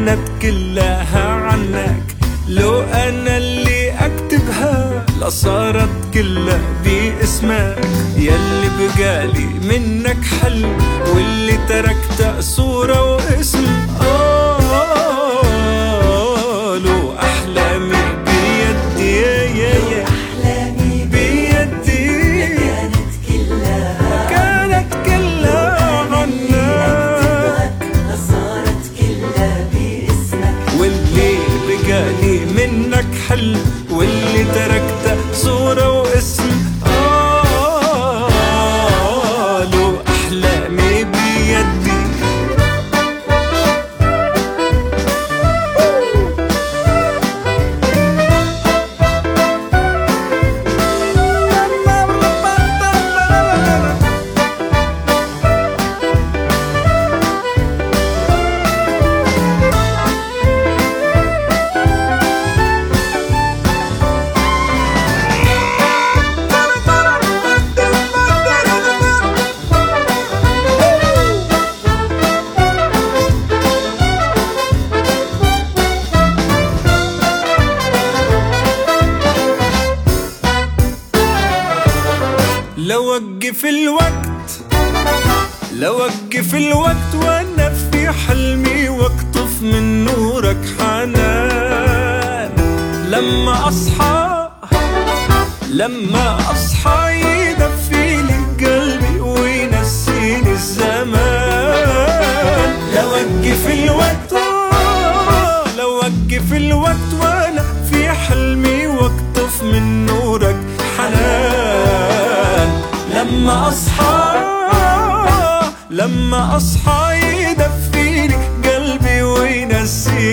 كانت كلها عنك. لو أنا اللي أكتبها لصارت كلها باسمك. يلي بقالي منك حل واللي تركت صورة واسم. لو أحلامي بيدي أحلامي بيدي كانت كلها عنك صارت كلها باسمك. واللي بقالي منك حل واللي تركت صورة واسم. لو أحلامي بيدي. لو وقف الوقت وانا في حلمي واقطف من نورك حنان. لما اصحى يدفيلي قلبي وينسيني الزمان. لو وقف الوقت وانا في حلمي واقطف من نورك حنان. لما أصحى يدفيني قلبي وينسيني